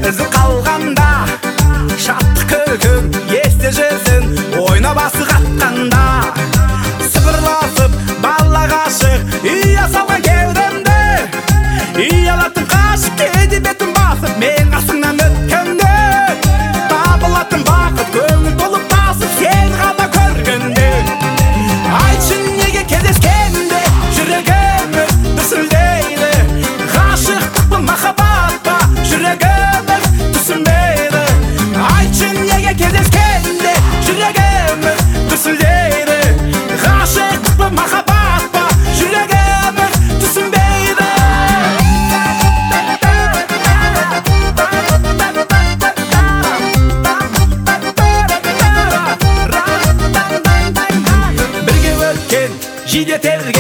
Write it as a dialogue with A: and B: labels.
A: ізі қалғанда, шаттық күлкің есте жүрсін, ойнап асық атқанда. Сыбырласып бала ғашық, үйе салған кеудемде, ұялатын қашық кейде бетін басып, мен қасыңнан өткенде. Табылатын бақыт көңіл толып басып, сен ғана көргенде. Айтшы неге кездескенде жүрегіміз дүрсілдейді, ғашықтық па махаббат па жүрегіміз түсінбейді. Айтшы неге кездескенде жүрегіміз дүрсілдейді, ғашықтық па махаббат па жүрегіміз түсінбейді. Бірге өткен жиде